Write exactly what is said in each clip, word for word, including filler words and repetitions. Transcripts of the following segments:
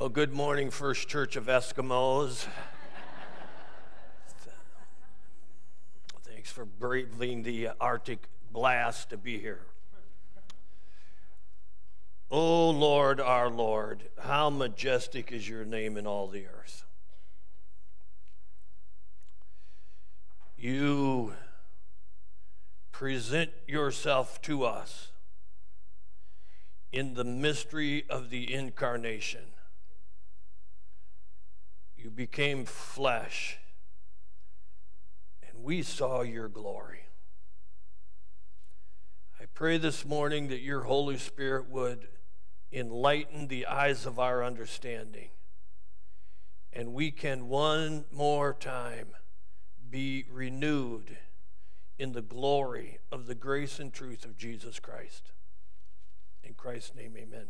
Well, good morning, First Church of Eskimos. Thanks for braving the Arctic blast to be here. O Lord, our Lord, how majestic is your name in all the earth. You present yourself to us in the mystery of the incarnation. You became flesh, and we saw your glory. I pray this morning that your Holy Spirit would enlighten the eyes of our understanding, and we can one more time be renewed in the glory of the grace and truth of Jesus Christ. In Christ's name, amen.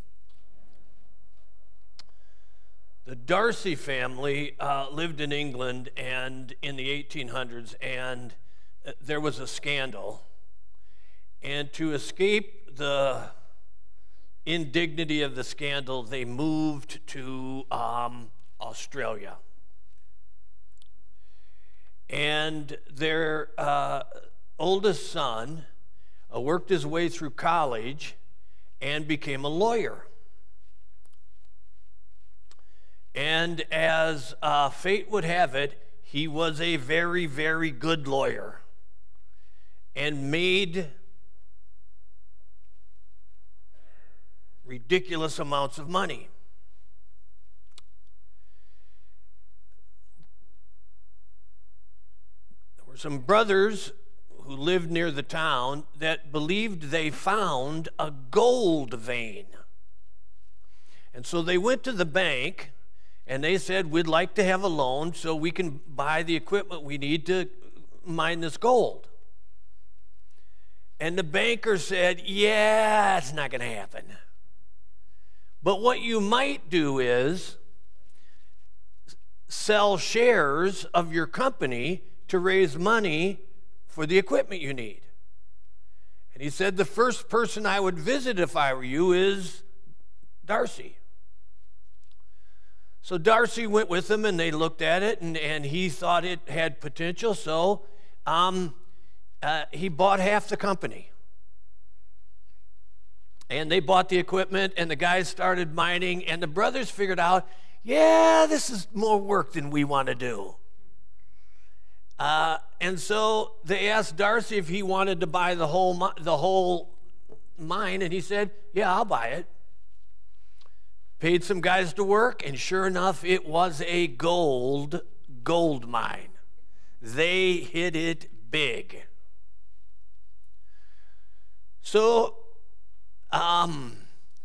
The Darcy family uh, lived in England and in the eighteen hundreds, and uh, there was a scandal. And to escape the indignity of the scandal, they moved to um, Australia. And their uh, oldest son uh, worked his way through college and became a lawyer. And as uh, fate would have it, he was a very, very good lawyer and made ridiculous amounts of money. There were some brothers who lived near the town that believed they found a gold vein. And so they went to the bank and they said, we'd like to have a loan so we can buy the equipment we need to mine this gold. And the banker said, yeah, it's not going to happen. But what you might do is sell shares of your company to raise money for the equipment you need. And he said, the first person I would visit if I were you is Darcy. So Darcy went with him, and they looked at it, and, and he thought it had potential, so um, uh, he bought half the company. And they bought the equipment, and the guys started mining, and the brothers figured out, yeah, this is more work than we want to do. Uh, and so they asked Darcy if he wanted to buy the whole the whole mine, and he said, yeah, I'll buy it. Paid some guys to work, and sure enough, it was a gold, gold mine. They hit it big. So, um,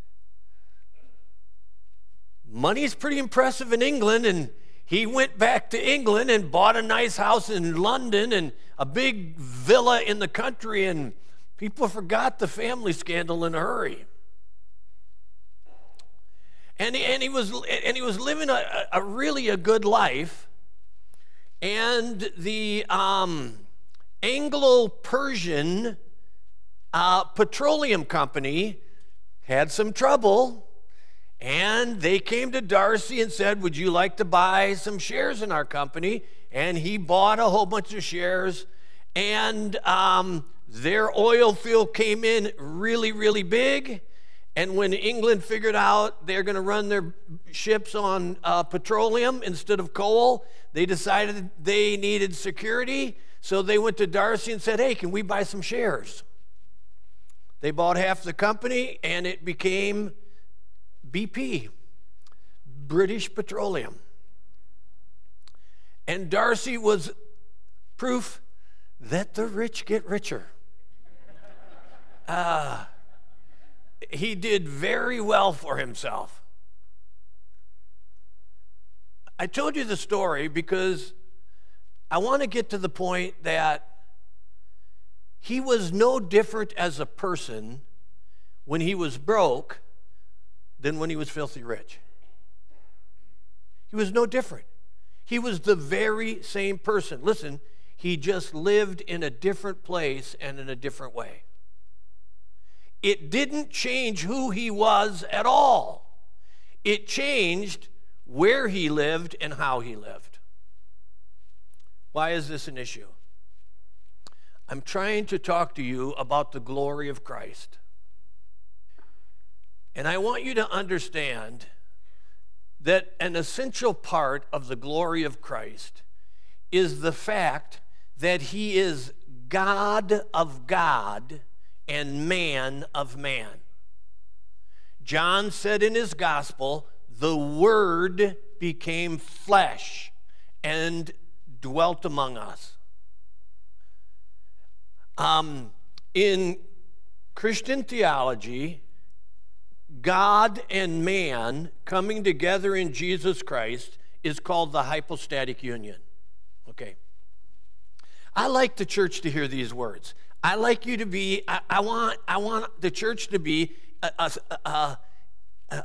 money's pretty impressive in England, and he went back to England and bought a nice house in London and a big villa in the country, and people forgot the family scandal in a hurry. And he, and he was and he was living a, a really a good life, and the um, Anglo-Persian uh, Petroleum Company had some trouble, and they came to Darcy and said, "Would you like to buy some shares in our company?" And he bought a whole bunch of shares, and um, their oil field came in really, really big. And when England figured out they're going to run their ships on uh, petroleum instead of coal, they decided they needed security. So they went to Darcy and said, hey, can we buy some shares? They bought half the company, and it became B P, British Petroleum. And Darcy was proof that the rich get richer. Ah. Uh, He did very well for himself. I told you the story because I want to get to the point that he was no different as a person when he was broke than when he was filthy rich. He was no different. He was the very same person. Listen, he just lived in a different place and in a different way. It didn't change who he was at all. It changed where he lived, and how he lived. Why is this an issue? I'm trying to talk to you about the glory of Christ. And I want you to understand that an essential part of the glory of Christ is the fact that he is God of God and man of man. John said in his gospel, the Word became flesh and dwelt among us. Um, in Christian theology, God and man coming together in Jesus Christ is called the hypostatic union. Okay. I like the church to hear these words. I like you to be, I, I want I want the church to be a, a, a, a,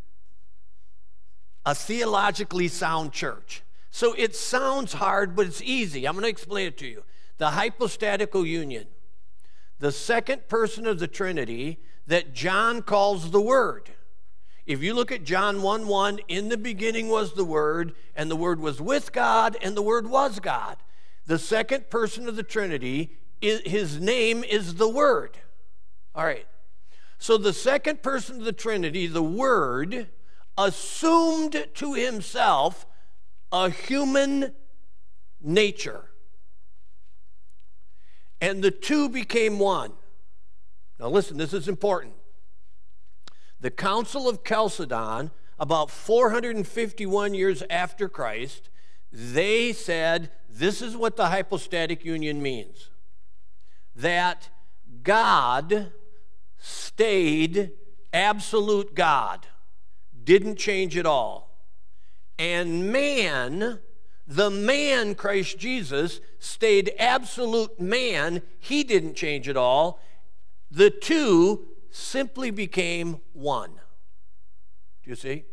a theologically sound church. So it sounds hard, but it's easy. I'm going to explain it to you. The hypostatical union, the second person of the Trinity that John calls the Word. If you look at John one one, in the beginning was the Word, and the Word was with God, and the Word was God. The second person of the Trinity, his name is the Word. All right. So the second person of the Trinity, the Word, assumed to himself a human nature. And the two became one. Now listen, this is important. The Council of Chalcedon, about four hundred fifty-one years after Christ, they said this is what the hypostatic union means. That God stayed absolute God, didn't change at all. And man, the man, Christ Jesus, stayed absolute man. He didn't change at all. The two simply became one. Do you see?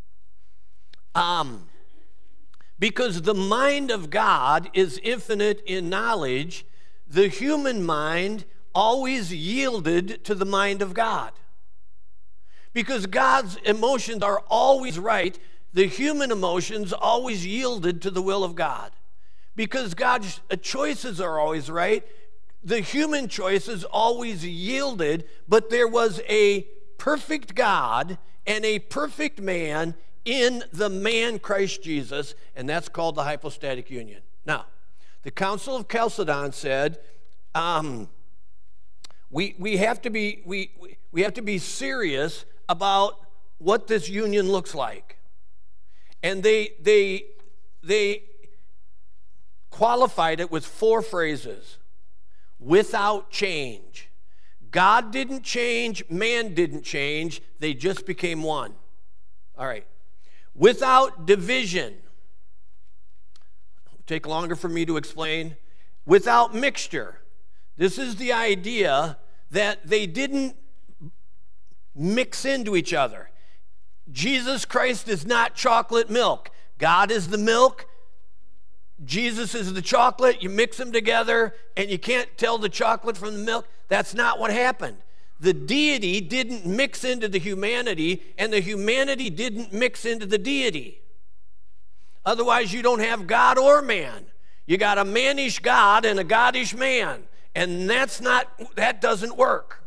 Um, because the mind of God is infinite in knowledge, the human mind always yielded to the mind of God. Because God's emotions are always right, the human emotions always yielded to the will of God. Because God's choices are always right, the human choices always yielded, but there was a perfect God and a perfect man in the man Christ Jesus, and that's called the hypostatic union. Now, the Council of Chalcedon said, um, we, we, have to be, we, we have to be serious about what this union looks like. And they, they, they qualified it with four phrases. Without change. God didn't change, man didn't change, they just became one. All right. Without division. It'll take longer for me to explain. Without mixture. This is the idea that they didn't mix into each other. Jesus Christ is not chocolate milk. God is the milk. Jesus is the chocolate. You mix them together and you can't tell the chocolate from the milk. That's not what happened. The deity didn't mix into the humanity, and the humanity didn't mix into the deity. Otherwise, you don't have God or man. You got a mannish God and a godish man, and that's not, that doesn't work.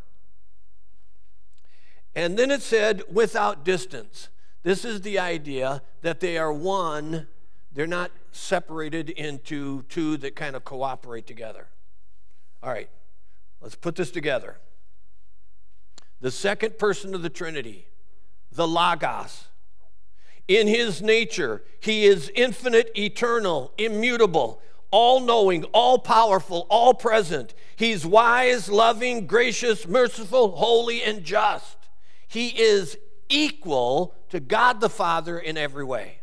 And then it said, without distance. This is the idea that they are one. They're not separated into two that kind of cooperate together. All right, let's put this together. The second person of the Trinity, the Logos. In his nature, he is infinite, eternal, immutable, all-knowing, all-powerful, all-present. He's wise, loving, gracious, merciful, holy, and just. He is equal to God the Father in every way.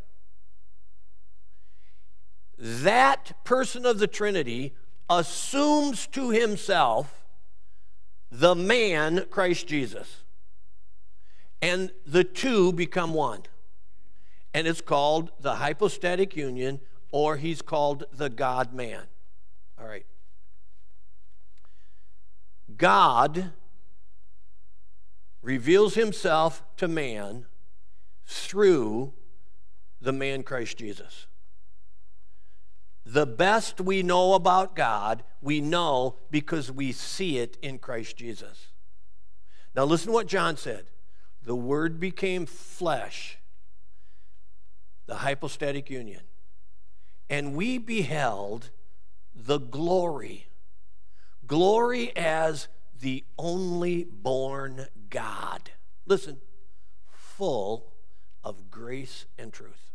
That person of the Trinity assumes to himself the man, Christ Jesus. And the two become one. And it's called the hypostatic union, or he's called the God-man. All right. God reveals himself to man through the man Christ Jesus. The best we know about God, we know because we see it in Christ Jesus. Now listen to what John said. The Word became flesh, the hypostatic union, and we beheld the glory. Glory as the only born God. Listen, full of grace and truth.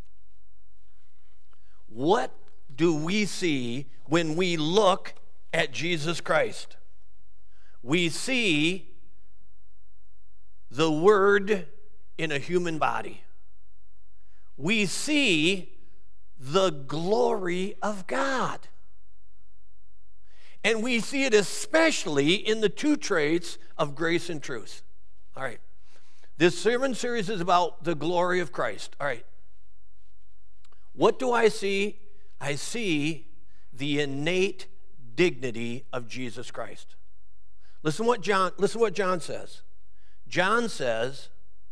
What do we see when we look at Jesus Christ? We see the Word in a human body. We see the glory of God. And we see it especially in the two traits of grace and truth. All right. This sermon series is about the glory of Christ. All right. What do I see? I see the innate dignity of Jesus Christ. Listen what John, listen what John says. John says,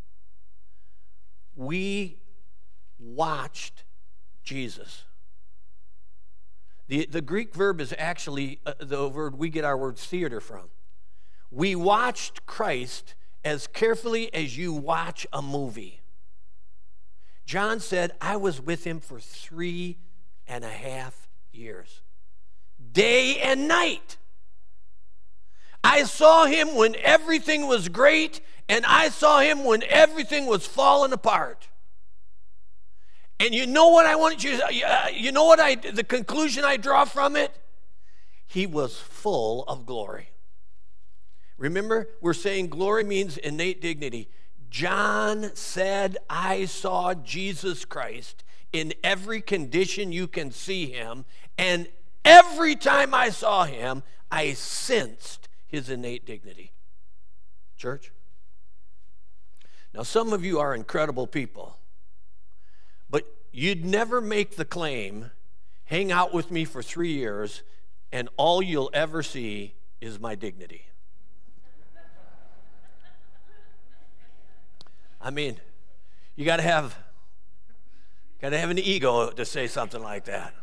we watched Jesus. The, the Greek verb is actually uh, the word we get our word theater from. We watched Christ as carefully as you watch a movie. John said, I was with him for three and a half years, day and night. I saw him when everything was great, and I saw him when everything was falling apart. And you know what I want you to, you know what I, the conclusion I draw from it? He was full of glory. Remember, we're saying glory means innate dignity. John said, I saw Jesus Christ in every condition you can see him, and every time I saw him, I sensed his innate dignity. Church? Now, some of you are incredible people. But you'd never make the claim, hang out with me for three years, and all you'll ever see is my dignity. I mean, you got to have, got to have an ego to say something like that.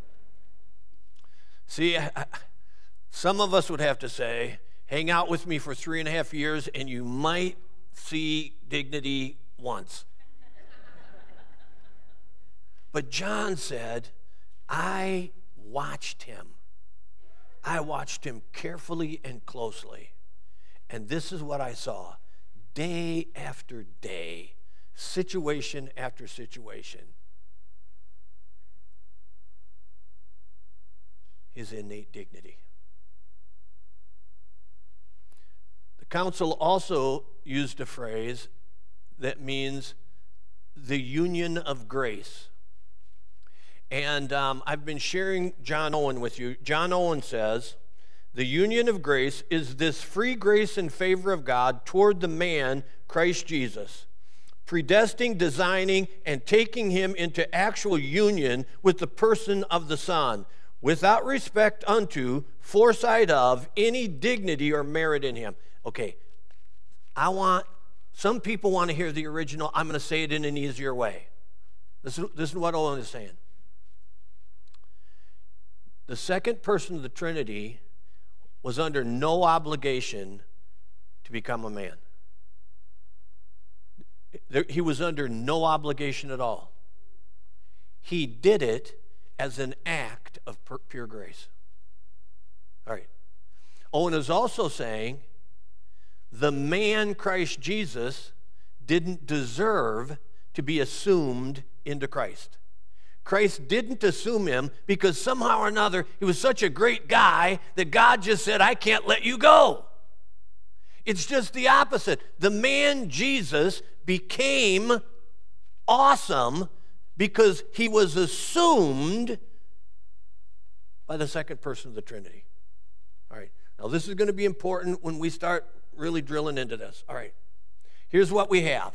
See, I, I, some of us would have to say, hang out with me for three and a half years, and you might see dignity once. But John said, I watched him. I watched him carefully and closely. And this is what I saw. Day after day, situation after situation. His innate dignity. The council also used a phrase that means the union of grace. And um, I've been sharing John Owen with you. John Owen says, the union of grace is this free grace and favor of God toward the man, Christ Jesus, predestining, designing, and taking him into actual union with the person of the Son, without respect unto, foresight of, any dignity or merit in him. Okay, I want, some people want to hear the original. I'm going to say it in an easier way. This is, this is what Owen is saying. The second person of the Trinity was under no obligation to become a man. He was under no obligation at all. He did it as an act of pure grace. All right. Owen is also saying the man Christ Jesus didn't deserve to be assumed into Christ. Christ didn't assume him because somehow or another he was such a great guy that God just said, I can't let you go. It's just the opposite. The man Jesus became awesome because he was assumed by the second person of the Trinity. All right. Now this is going to be important when we start really drilling into this. All right. Here's what we have.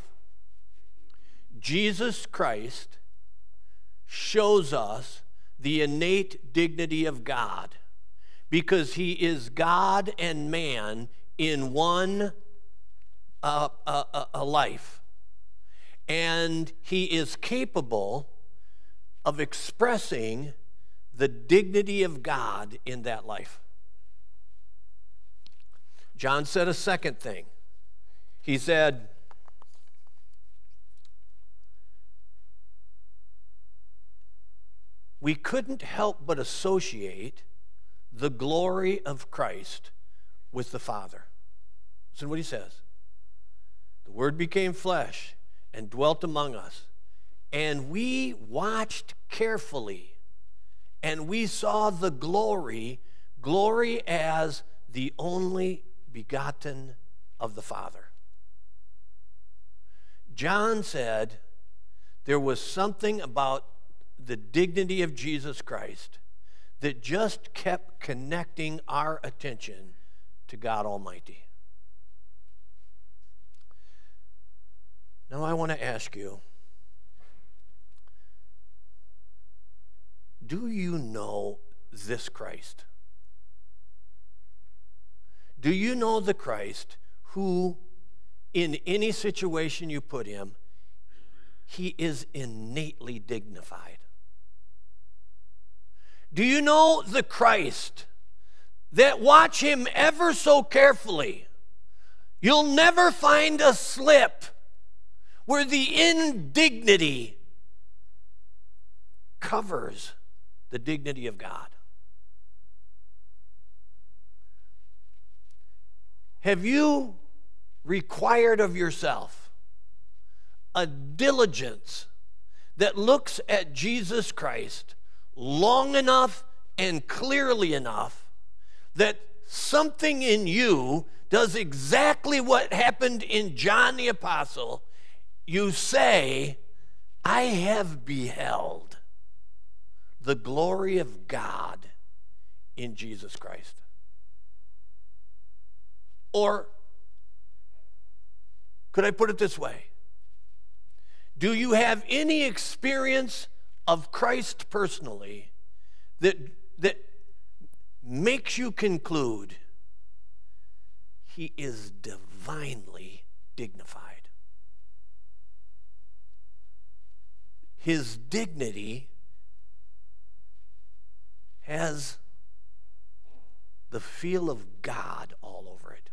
Jesus Christ shows us the innate dignity of God because he is God and man in one uh, uh, uh, life. and he is capable of expressing the dignity of God in that life. John said a second thing. He said, we couldn't help but associate the glory of Christ with the Father. Listen to what he says. The Word became flesh and dwelt among us, and we watched carefully, and we saw the glory, glory as the only begotten of the Father. John said there was something about the dignity of Jesus Christ that just kept connecting our attention to God Almighty. Now I want to ask you, do you know this Christ? Do you know the Christ who, in any situation you put him, he is innately dignified? Do you know the Christ that, watch him ever so carefully, you'll never find a slip where the indignity covers the dignity of God? Have you required of yourself a diligence that looks at Jesus Christ long enough and clearly enough that something in you does exactly what happened in John the Apostle? You say, I have beheld the glory of God in Jesus Christ. Or could I put it this way? Do you have any experience of Christ personally that, that makes you conclude he is divinely dignified? His dignity has the feel of God all over it.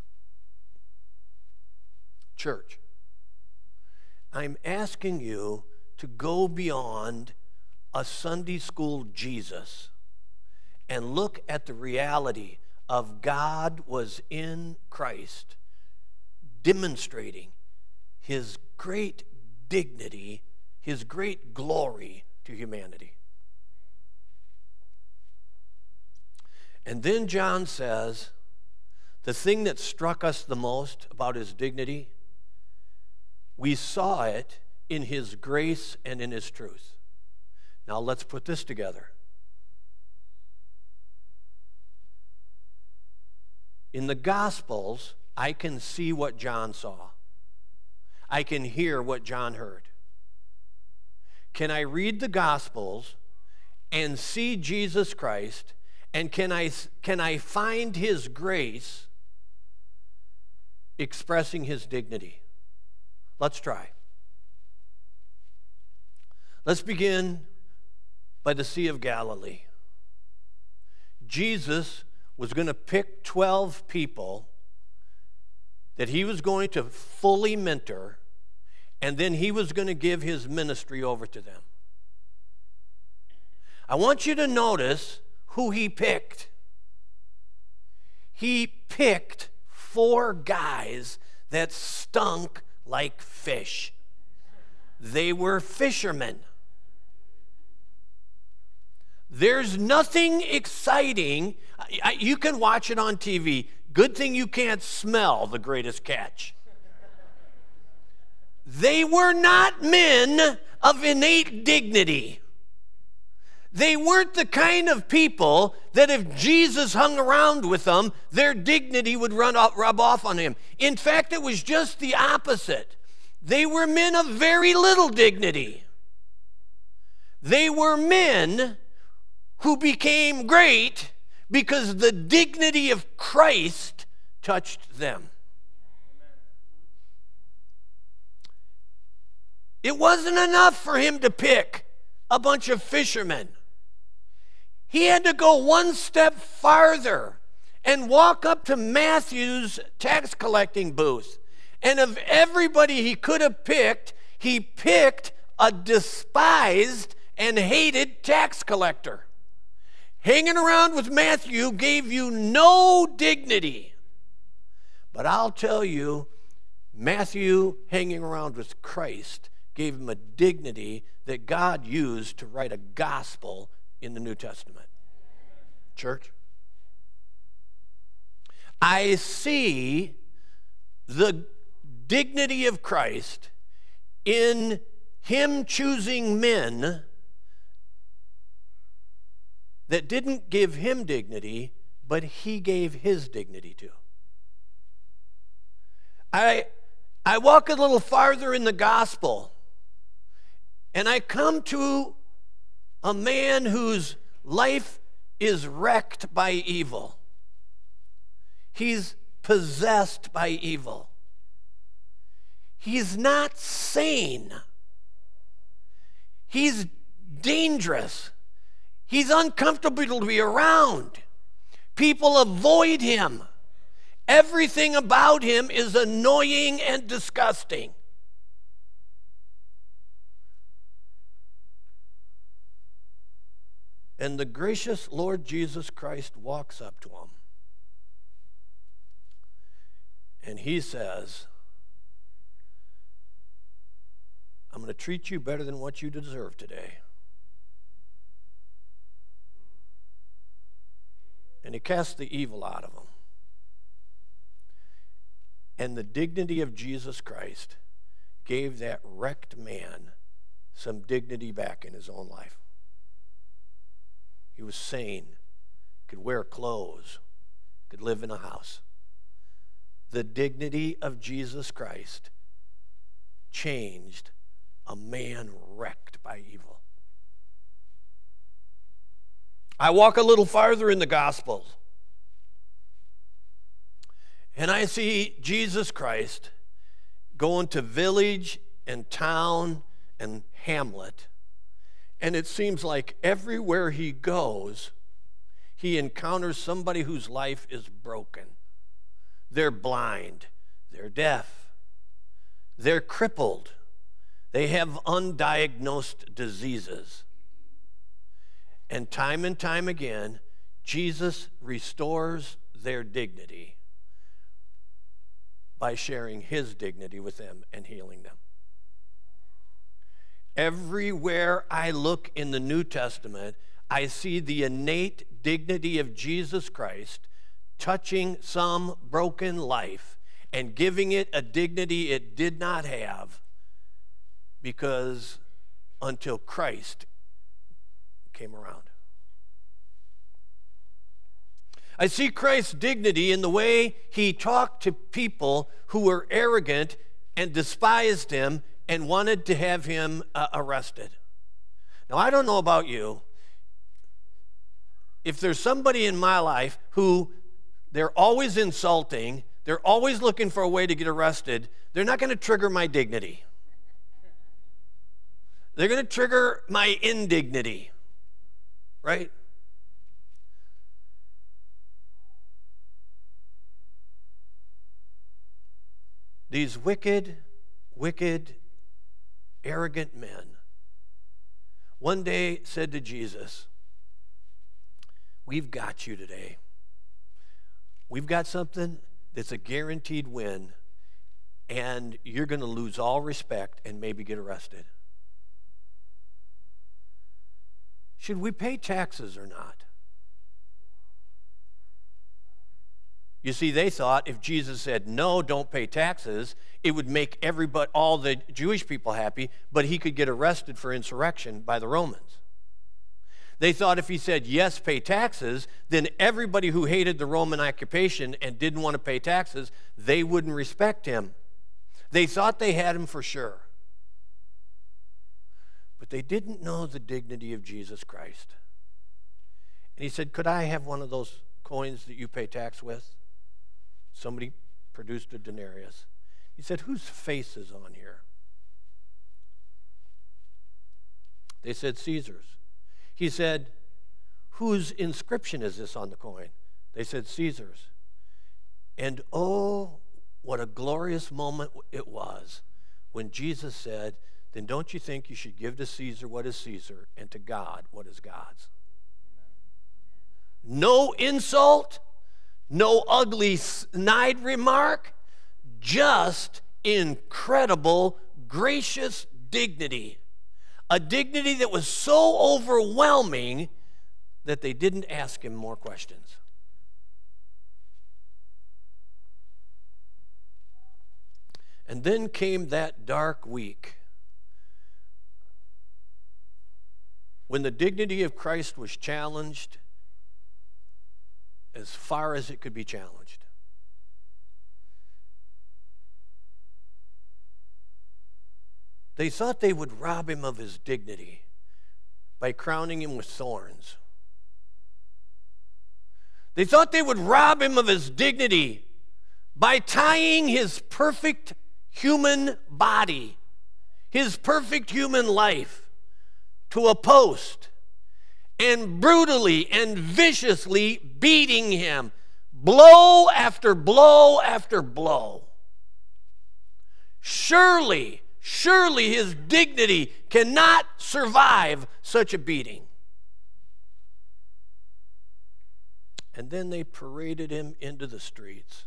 Church, I'm asking you to go beyond a Sunday school Jesus and look at the reality of God was in Christ, demonstrating his great dignity, his great glory to humanity. And then John says, the thing that struck us the most about his dignity, we saw it in his grace and in his truth. Now let's put this together. In the Gospels, I can see what John saw. I can hear what John heard. Can I read the Gospels and see Jesus Christ, and can I, can I find his grace expressing his dignity? Let's try. Let's begin by the Sea of Galilee. Jesus was going to pick twelve people that he was going to fully mentor, and then he was going to give his ministry over to them. I want you to notice who he picked. He picked four guys that stunk like fish. They were fishermen. There's nothing exciting. You can watch it on T V. Good thing you can't smell The Greatest Catch. They were not men of innate dignity. They weren't the kind of people that if Jesus hung around with them, their dignity would run off, rub off on him. In fact, it was just the opposite. They were men of very little dignity. They were men who became great because the dignity of Christ touched them. It wasn't enough for him to pick a bunch of fishermen. He had to go one step farther and walk up to Matthew's tax collecting booth. And of everybody he could have picked, he picked a despised and hated tax collector. Hanging around with Matthew gave you no dignity. But I'll tell you, Matthew hanging around with Christ gave him a dignity that God used to write a gospel in the New Testament. Church, I see the dignity of Christ in him choosing men that didn't give him dignity, but he gave his dignity to. I, I walk a little farther in the gospel, and I come to a man whose life is wrecked by evil. He's possessed by evil. He's not sane. He's dangerous. He's uncomfortable to be around. People avoid him. Everything about him is annoying and disgusting. And the gracious Lord Jesus Christ walks up to him. And he says, I'm going to treat you better than what you deserve today. And he cast the evil out of him. And the dignity of Jesus Christ gave that wrecked man some dignity back in his own life. He was sane, could wear clothes, could live in a house. The dignity of Jesus Christ changed a man wrecked by evil. I walk a little farther in the Gospels, and I see Jesus Christ going to village and town and hamlet, and it seems like everywhere he goes, he encounters somebody whose life is broken. They're blind, they're deaf, they're crippled, they have undiagnosed diseases. And time and time again, Jesus restores their dignity by sharing his dignity with them and healing them. Everywhere I look in the New Testament, I see the innate dignity of Jesus Christ touching some broken life and giving it a dignity it did not have, because until Christ came around. I see Christ's dignity in the way he talked to people who were arrogant and despised him and wanted to have him uh, arrested. Now, I don't know about you. If there's somebody in my life who they're always insulting, they're always looking for a way to get arrested, they're not going to trigger my dignity. They're going to trigger my indignity, right? These wicked, wicked, arrogant men one day said to Jesus, we've got you today. We've got something that's a guaranteed win, and you're going to lose all respect and maybe get arrested. Should we pay taxes or not? You see, they thought if Jesus said, no, don't pay taxes, it would make everybody, all the Jewish people happy, but he could get arrested for insurrection by the Romans. They thought if he said, yes, pay taxes, then everybody who hated the Roman occupation and didn't want to pay taxes, they wouldn't respect him. They thought they had him for sure. But they didn't know the dignity of Jesus Christ. And he said, could I have one of those coins that you pay tax with? Somebody produced a denarius. He said, whose face is on here? They said, Caesar's. He said, whose inscription is this on the coin? They said, Caesar's. And oh, what a glorious moment it was when Jesus said, then don't you think you should give to Caesar what is Caesar and to God what is God's? No insult, no ugly snide remark, just incredible, gracious dignity. A dignity that was so overwhelming that they didn't ask him more questions. And then came that dark week when the dignity of Christ was challenged as far as it could be challenged. They thought they would rob him of his dignity by crowning him with thorns. They thought they would rob him of his dignity by tying his perfect human body, his perfect human life, to a post and brutally and viciously beating him, blow after blow after blow. Surely, surely his dignity cannot survive such a beating. And then they paraded him into the streets,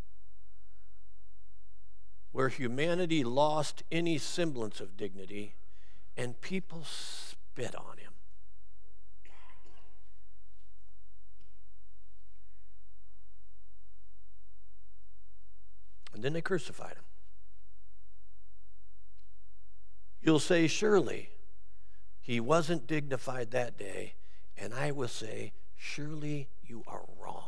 where humanity lost any semblance of dignity, and people spit on him. And then they crucified him. You'll say, surely he wasn't dignified that day, and I will say, surely you are wrong.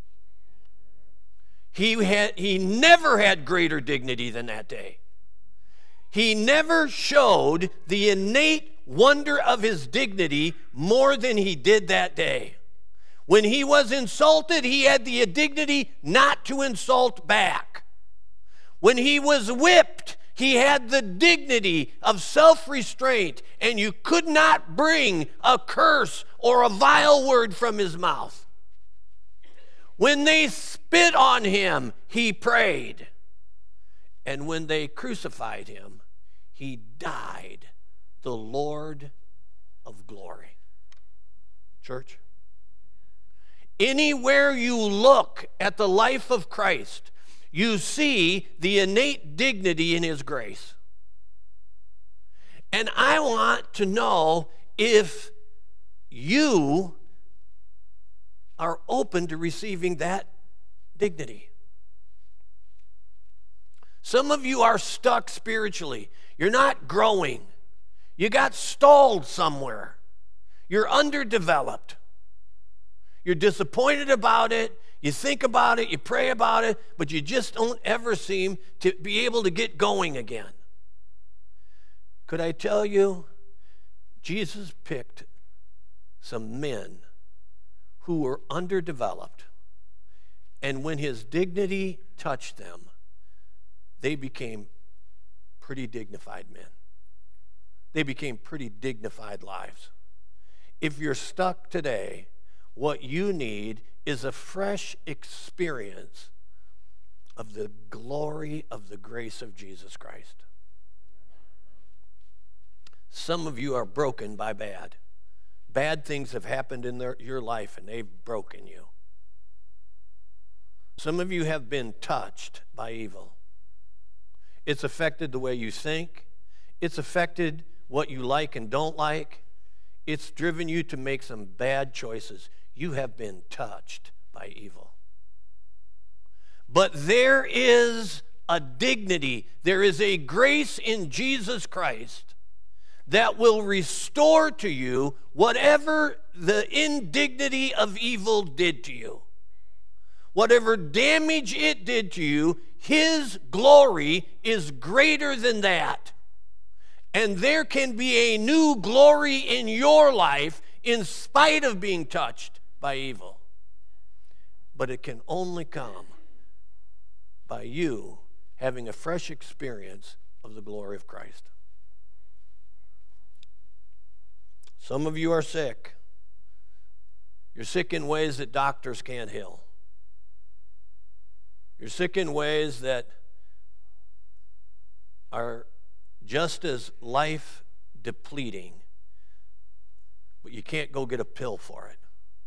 He had, he never had greater dignity than that day. He never showed the innate wonder of his dignity more than he did that day. When he was insulted, he had the dignity not to insult back. When he was whipped, he had the dignity of self-restraint, and you could not bring a curse or a vile word from his mouth. When they spit on him, he prayed. And when they crucified him, he died, the Lord of glory. Church, anywhere you look at the life of Christ, you see the innate dignity in his grace. And I want to know if you are open to receiving that dignity. Some of you are stuck spiritually. You're not growing. You got stalled somewhere. You're underdeveloped. You're disappointed about it. You think about it, you pray about it, but you just don't ever seem to be able to get going again. Could I tell you, Jesus picked some men who were underdeveloped, and when his dignity touched them, they became pretty dignified men. They became pretty dignified lives. If you're stuck today, what you need is a fresh experience of the glory of the grace of Jesus Christ. Some of you are broken by bad. Bad things have happened in their, your life, and they've broken you. Some of you have been touched by evil. It's affected the way you think. It's affected what you like and don't like. It's driven you to make some bad choices. You have been touched by evil. But there is a dignity, there is a grace in Jesus Christ that will restore to you whatever the indignity of evil did to you. Whatever damage it did to you, his glory is greater than that. And there can be a new glory in your life in spite of being touched by evil. But it can only come by you having a fresh experience of the glory of Christ. Some of you are sick. You're sick in ways that doctors can't heal. You're sick in ways that are just as life depleting, but you can't go get a pill for it.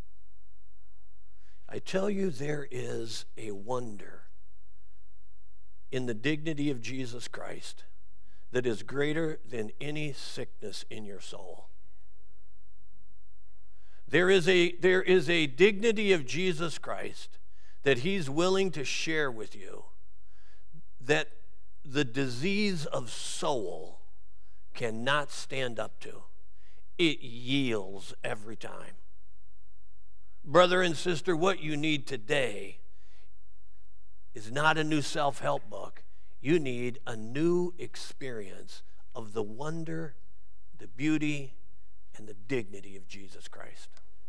I tell you, there is a wonder in the dignity of Jesus Christ that is greater than any sickness in your soul. There is a, there is a dignity of Jesus Christ that he's willing to share with you that the disease of soul cannot stand up to. It yields every time. Brother and sister, what you need today is not a new self-help book. You need a new experience of the wonder, the beauty, and the dignity of Jesus Christ.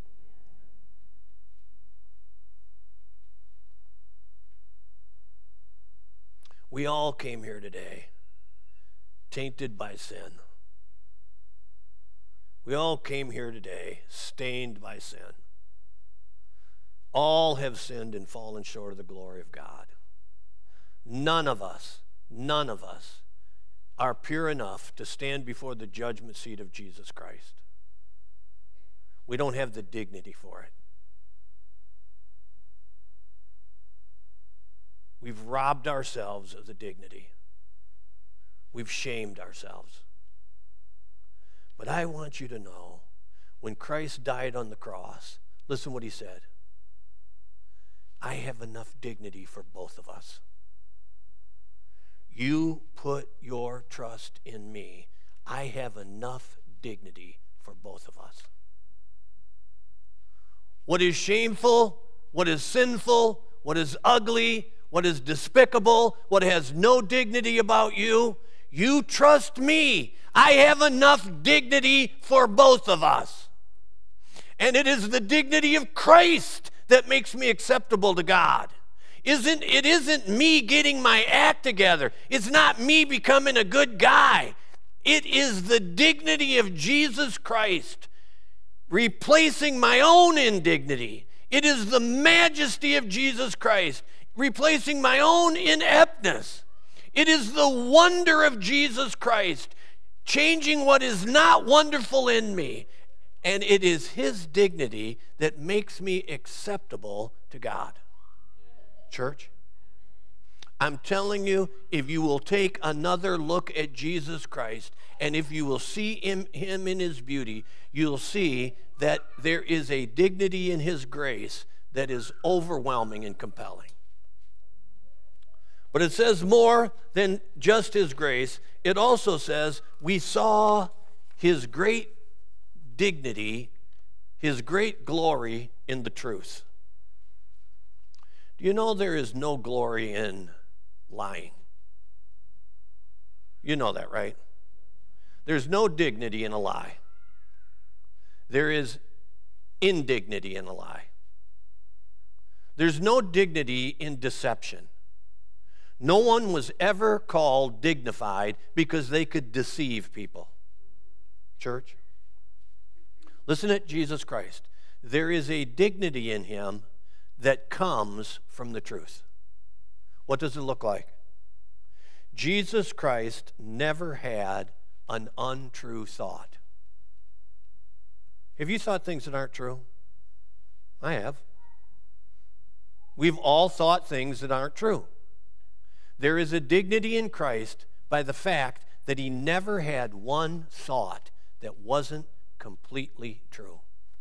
We all came here today tainted by sin. We all came here today stained by sin. All have sinned and fallen short of the glory of God. None of us, none of us are pure enough to stand before the judgment seat of Jesus Christ. We don't have the dignity for it. We've robbed ourselves of the dignity. We've shamed ourselves. But I want you to know, when Christ died on the cross, listen what he said. I have enough dignity for both of us. You put your trust in me. I have enough dignity for both of us. What is shameful, what is sinful, what is ugly, what is despicable, what has no dignity about you, you trust me. I have enough dignity for both of us. And it is the dignity of Christ that makes me acceptable to God. Isn't, it isn't me getting my act together. It's not me becoming a good guy. It is the dignity of Jesus Christ replacing my own indignity. It is the majesty of Jesus Christ replacing my own ineptness. It is the wonder of Jesus Christ changing what is not wonderful in me. And it is his dignity that makes me acceptable to God. Church, I'm telling you, if you will take another look at Jesus Christ, and if you will see him, him in his beauty, you'll see that there is a dignity in his grace that is overwhelming and compelling. But it says more than just his grace. It also says we saw his great dignity, his great glory in the truth. Do you know there is no glory in lying? You know that, right? There's no dignity in a lie. There is indignity in a lie. There's no dignity in deception. No one was ever called dignified because they could deceive people. Church, listen to Jesus Christ. There is a dignity in him that comes from the truth. What does it look like? Jesus Christ never had an untrue thought. Have you thought things that aren't true? I have. We've all thought things that aren't true. There is a dignity in Christ by the fact that he never had one thought that wasn't completely true.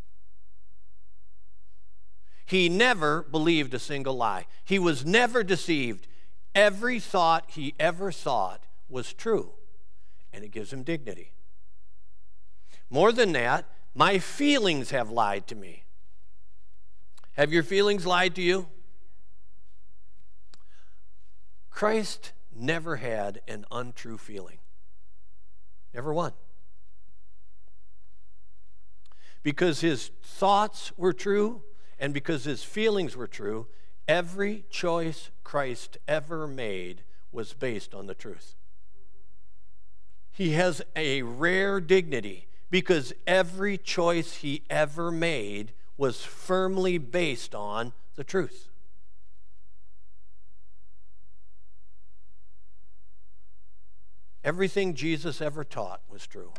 He never believed a single lie. He was never deceived. Every thought he ever thought was true, and it gives him dignity. More than that, my feelings have lied to me. Have your feelings lied to you? Christ never had an untrue feeling. Never one. Because his thoughts were true and because his feelings were true, every choice Christ ever made was based on the truth. He has a rare dignity because every choice he ever made was firmly based on the truth. Everything Jesus ever taught was true.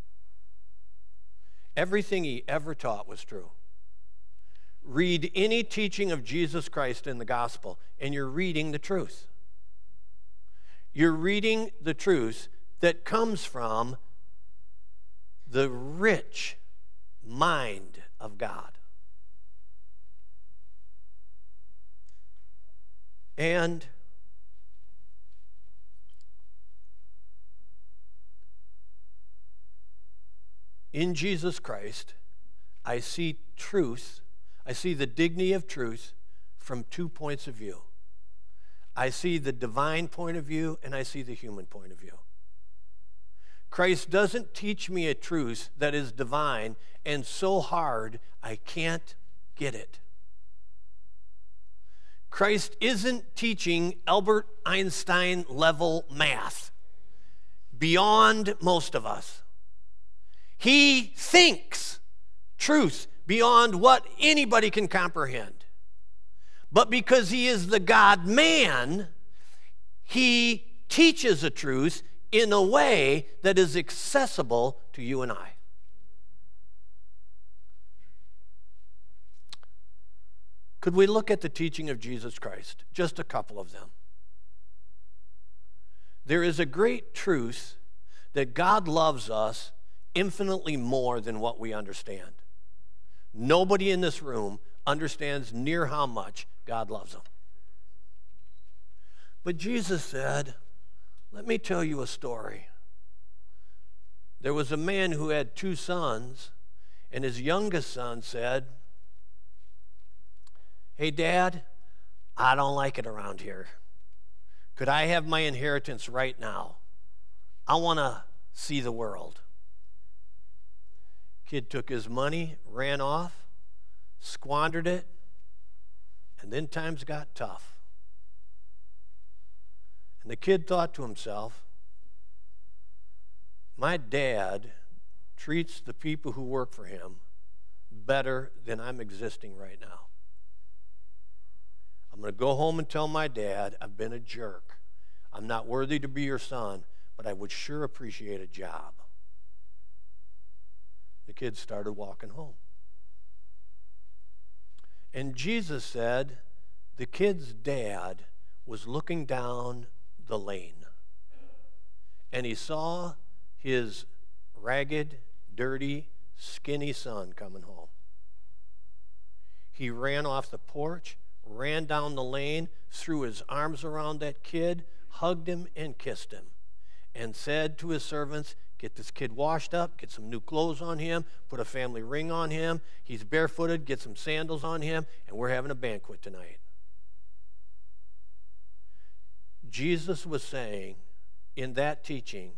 Everything he ever taught was true. Read any teaching of Jesus Christ in the gospel, and you're reading the truth. You're reading the truth that comes from the rich mind of God. And in Jesus Christ, I see truth, I see the dignity of truth from two points of view. I see the divine point of view, and I see the human point of view. Christ doesn't teach me a truth that is divine and so hard I can't get it. Christ isn't teaching Albert Einstein level math beyond most of us. He thinks truth beyond what anybody can comprehend. But because he is the God-man, he teaches a truth in a way that is accessible to you and I. Could we look at the teaching of Jesus Christ? Just a couple of them. There is a great truth that God loves us infinitely more than what we understand. Nobody in this room understands near how much God loves them. But Jesus said, let me tell you a story. There was a man who had two sons, and his youngest son said, hey, Dad, I don't like it around here. Could I have my inheritance right now? I want to see the world. Kid took his money, ran off, squandered it, and then times got tough. And the kid thought to himself, my dad treats the people who work for him better than I'm existing right now. I'm going to go home and tell my dad I've been a jerk. I'm not worthy to be your son, but I would sure appreciate a job. The kid started walking home. And Jesus said the kid's dad was looking down the lane, and he saw his ragged, dirty, skinny son coming home. He ran off the porch, ran down the lane, threw his arms around that kid, hugged him, and kissed him, and said to his servants, get this kid washed up, get some new clothes on him, put a family ring on him. He's barefooted, get some sandals on him, and we're having a banquet tonight. Jesus was saying in that teaching,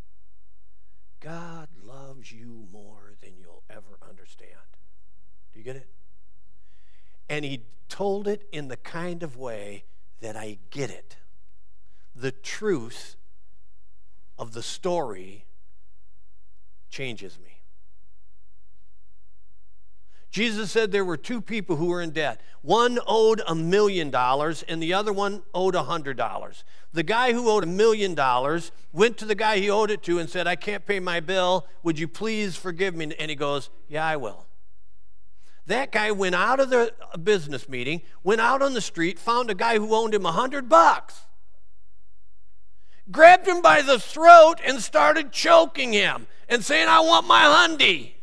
God loves you more than you'll ever understand. Do you get it? And he told it in the kind of way that I get it. The truth of the story changes me. Jesus said there were two people who were in debt. One owed a million dollars and the other one owed a hundred dollars. The guy who owed a million dollars went to the guy he owed it to and said, I can't pay my bill. Would you please forgive me? And he goes, yeah, I will. That guy went out of the business meeting, went out on the street, found a guy who owed him a hundred bucks, grabbed him by the throat and started choking him and saying, I want my hundy.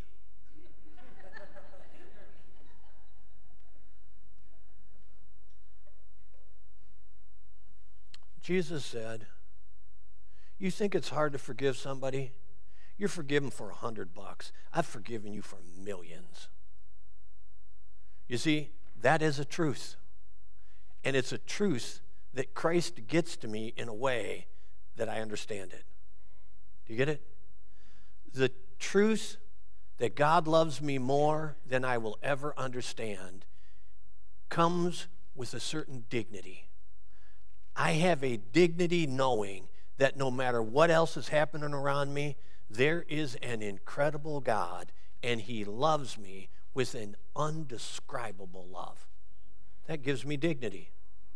Jesus said, you think it's hard to forgive somebody? You're forgiven for a hundred bucks. I've forgiven you for millions. You see, that is a truth. And it's a truth that Christ gets to me in a way that I understand it. Do you get it? The truth that God loves me more than I will ever understand comes with a certain dignity. I have a dignity knowing that no matter what else is happening around me, there is an incredible God, and he loves me with an undescribable love. That gives me dignity.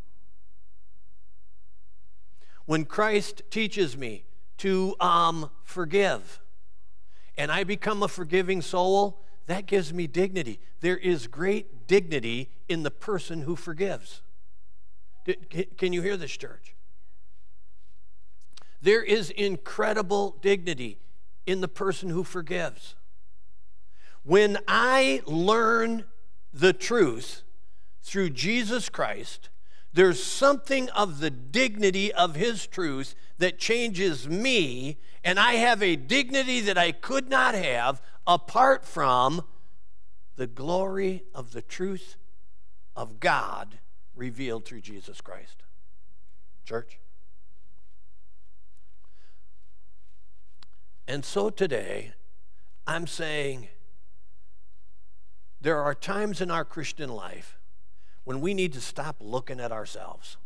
When Christ teaches me to um, forgive, and I become a forgiving soul, that gives me dignity. There is great dignity in the person who forgives. Can you hear this, church? There is incredible dignity in the person who forgives. When I learn the truth through Jesus Christ, there's something of the dignity of his truth that changes me, and I have a dignity that I could not have apart from the glory of the truth of God revealed through Jesus Christ. Church? And so today, I'm saying there are times in our Christian life when we need to stop looking at ourselves.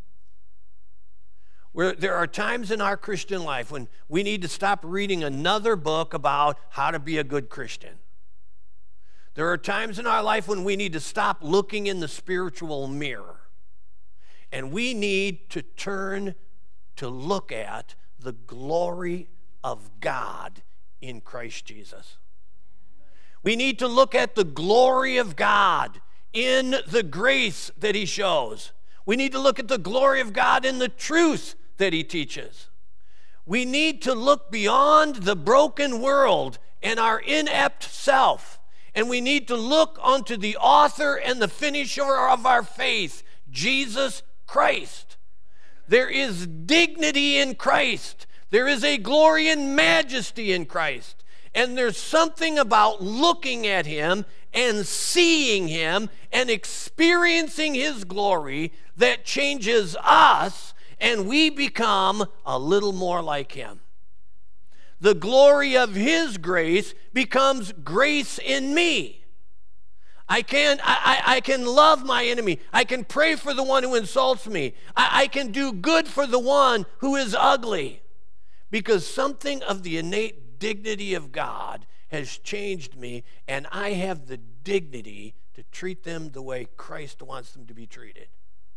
Where there are times in our Christian life when we need to stop reading another book about how to be a good Christian. There are times in our life when we need to stop looking in the spiritual mirror. And we need to turn to look at the glory of God in Christ Jesus. We need to look at the glory of God in the grace that he shows. We need to look at the glory of God in the truth that he teaches. We need to look beyond the broken world and our inept self, and we need to look unto the author and the finisher of our faith, Jesus Christ. There is dignity in Christ. There is a glory and majesty in Christ. And there's something about looking at him and seeing him and experiencing his glory that changes us, and we become a little more like him. The glory of his grace becomes grace in me. I can, I, I, I can love my enemy. I can pray for the one who insults me. I, I can do good for the one who is ugly, because something of the innate dignity of God has changed me, and I have the dignity to treat them the way Christ wants them to be treated.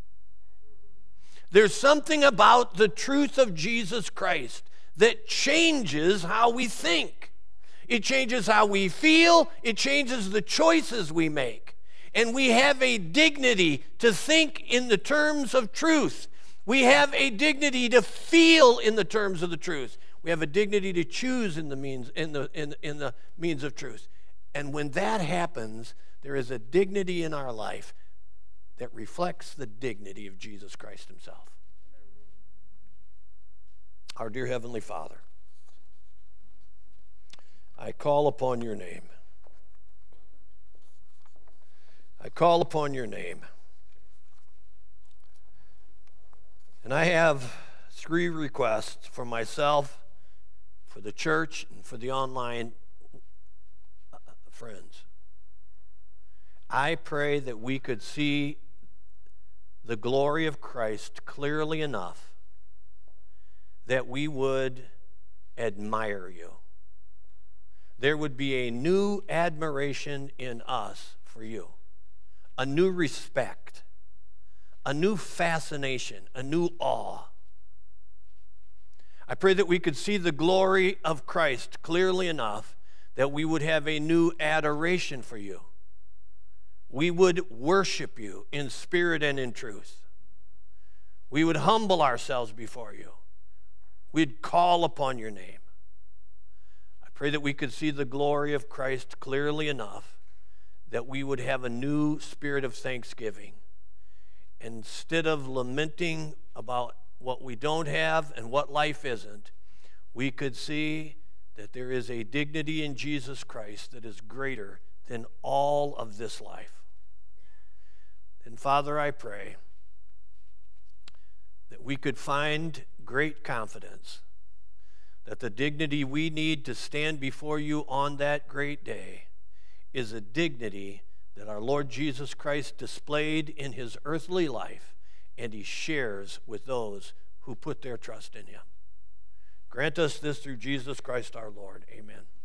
There's something about the truth of Jesus Christ that changes how we think. It changes how we feel. It changes the choices we make. And we have a dignity to think in the terms of truth. We have a dignity to feel in the terms of the truth. We have a dignity to choose in the means in the in, in the means of truth. And when that happens, there is a dignity in our life that reflects the dignity of Jesus Christ himself. Our dear Heavenly Father, I call upon your name. I call upon your name. And I have three requests for myself, for the church, and for the online friends. I pray that we could see the glory of Christ clearly enough that we would admire you. There would be a new admiration in us for you, a new respect, a new fascination, a new awe. I pray that we could see the glory of Christ clearly enough that we would have a new adoration for you. We would worship you in spirit and in truth. We would humble ourselves before you. We'd call upon your name. I pray that we could see the glory of Christ clearly enough that we would have a new spirit of thanksgiving. Instead of lamenting about what we don't have and what life isn't, we could see that there is a dignity in Jesus Christ that is greater than all of this life. And Father, I pray that we could find great confidence that the dignity we need to stand before you on that great day is a dignity that our Lord Jesus Christ displayed in his earthly life, and he shares with those who put their trust in him. Grant us this through Jesus Christ our Lord. Amen.